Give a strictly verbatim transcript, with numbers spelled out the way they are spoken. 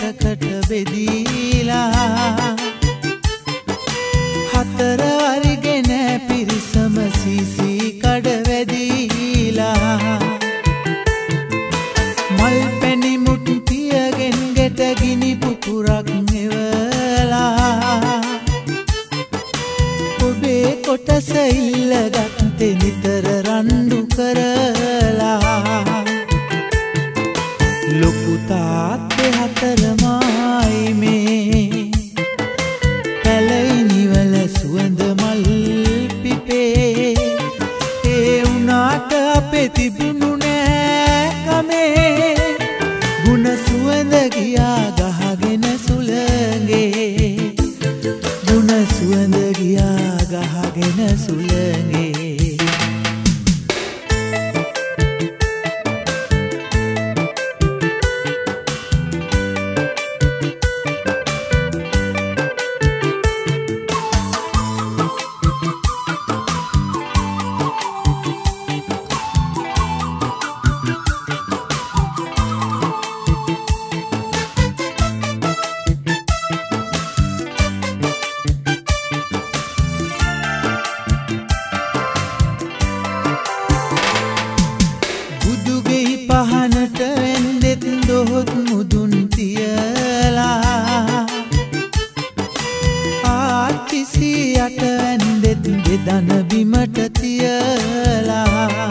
අටකට බෙදීලා හතර වරිගෙන පිරිසම සීසී කඩ වැදීලා මල් පැණි මුට්ටු තියගෙන ගෙට ගිනි පුපුරක් එවලා ඔබේ කොටස ඉල්ලගත්තේ නිතර රණ්ඩු කරලා ලොකු තාත්තේ හතරමයි මේ පැලයිනිවල සුවඳ මල් පිපේ ඒ උනාට අපේ තිබුණු නෑ කමේ ගුණ සුවඳ ගියා ගහගෙන සුළඟේ ගුණ සුවඳ ගියා ගහගෙන සුළඟේ පහනට වෙන්දෙත් දොහොත් මුදුන් තියලා ආච්චි සීයට වෙන්දෙත් ගෙදන බිමට තියලා